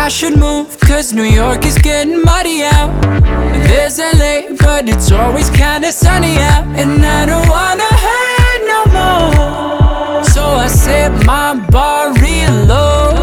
I should move, cause New York is getting muddy out. There's LA, but it's always kinda sunny out. And I don't wanna hurt no more, so I set my bar real low.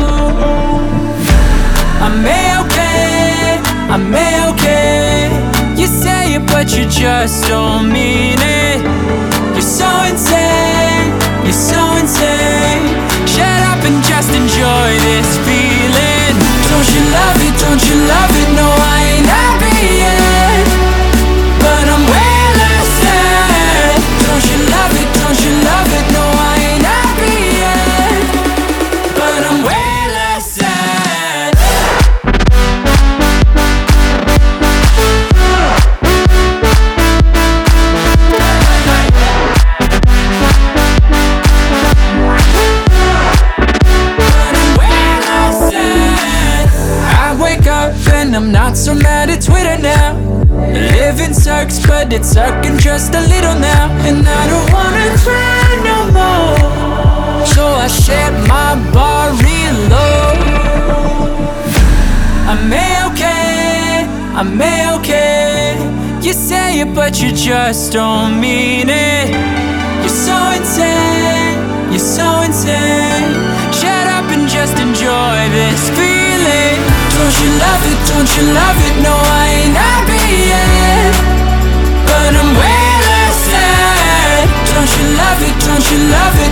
I'm A-okay, I'm A-okay. You say it, but you just don't mean it. You're so insane, you're so insane. Shut up and just enjoy this feeling. Don't you love it, don't you love it? No, I ain't happy yet, but I'm way less sad. Don't you love it, don't you love it? No, I ain't happy yet, but I'm way less sad. And I'm not so mad at Twitter now. Living sucks, but it's sucking just a little now. And I don't wanna cry no more, so I set my bar real low. I'm A-okay, I'm A-okay. You say it, but you just don't mean it. You're so insane, you're so insane. Shut up and just enjoy this feeling. Don't you love it, don't you love it? No, I ain't happy yet, but I'm way less sad. Don't you love it, don't you love it?